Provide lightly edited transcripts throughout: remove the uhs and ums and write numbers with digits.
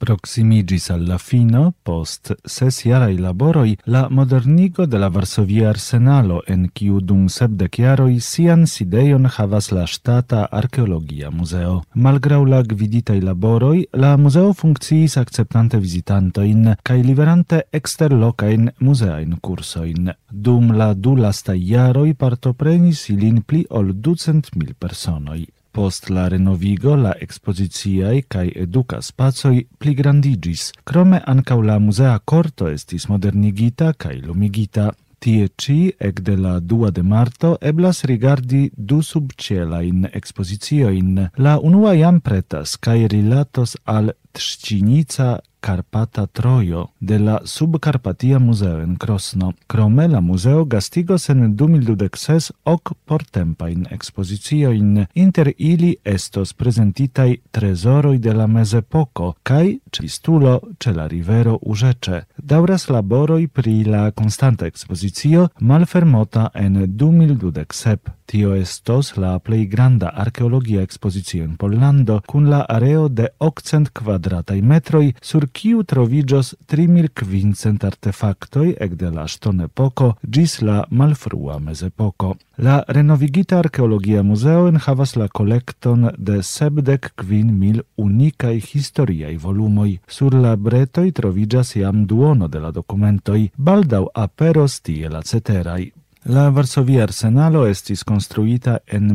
Proximigis alla fino, post 6 jaraj laboroj, la modernigo de la Varsovia Arsenalo, en kiu dum 70 jaroj sian sidejon havas la Ŝtata Arkeologia Muzeo. Malgraŭ la gviditaj laboroj, la muzeo funkciis akceptante vizitantojn kaj liverante eksterlokajn muzeajn kursojn. Dum la 2 lastaj jaroj partoprenis ilin pli ol 200.000 personoj. Post la renovigo la ekspoziciaj kaj eduka spacoj pligrandigis. Krome ankaŭ la muzea korto estis modernigita kaj lumigita. Tie ĉi ekde la 2 de marto eblas rigardi 2 subĉielajn ekspoziciojn. La unua jam pretas kaj rilatos al Trzcinica Karpata Trojo de la Subkarpatia Muzeo en Krosno. Krome la muzeo gastigos en 2026 ok portempajn ekspoziciojn. Inter ili estos prezentitaj trezoroj de la mezepoko kaj ĉistulo ĉe la rivero Użecze. Daŭras laboroj pri la konstanta ekspozicio malfermota en 2027. Tio estos la plej granda arkeologia ekspozicio en Pollando kun la areo de 800 kvadrataj metroj, sur kiu troviĝos 3500 artefaktoj ekde la ŝtonepoko ĝis la malfrua mezepoko. La renovigita arkeologia muzeo enhavas la kolekton de 75.000 unikaj historiaj volumoj. Sur la bretoj troviĝas jam duono de la dokumentoj, baldaŭ aperos tie la ceteraj. La Varsovia Arsenalo estis konstruita en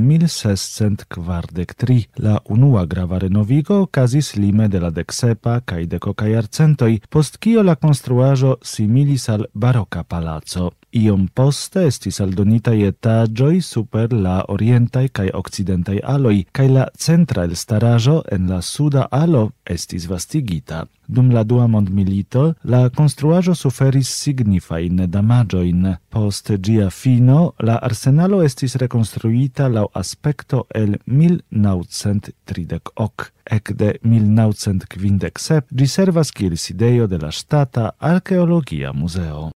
1643. La unua grava renovigo okazis lime de la 10 kaj 10 jarcentoj, post kio la konstruaĵo similis al baroka palaco. Iom poste estis aldonitaj etaĝoj super la orientaj kaj okcidentaj aloj, kaj la centra elstaraĵo en la suda alo estis vastigita. Dum la dua mondmilito, la konstruaĵo suferis signifajn damaĝojn. Post ĝia fino, la arsenalo estis rekonstruita laŭ aspekto el 1930. Ekde 1957 ĝi servas kiel sidejo de la Ŝtata Arkeologia Muzeo.